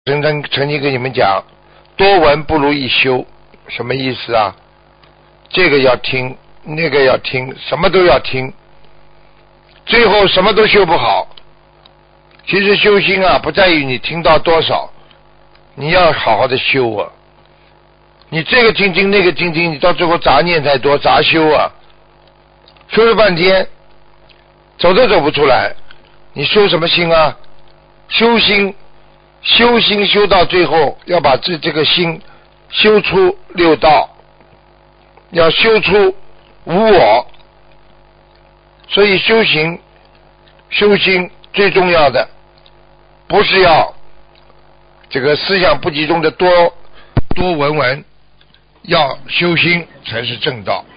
曾经跟你们讲，多闻不如一修，什么意思啊？这个要听，那个要听，什么都要听，最后什么都修不好。其实修心啊，不在于你听到多少，你要好好的修啊。你这个精进那个精进，你到最后杂念太多，杂修啊，修了半天，走都走不出来，你修什么心啊？修心修到最后，要把这个心修出六道，要修出无我。所以修心最重要的不是要这个思想不集中的多闻，要修心才是正道。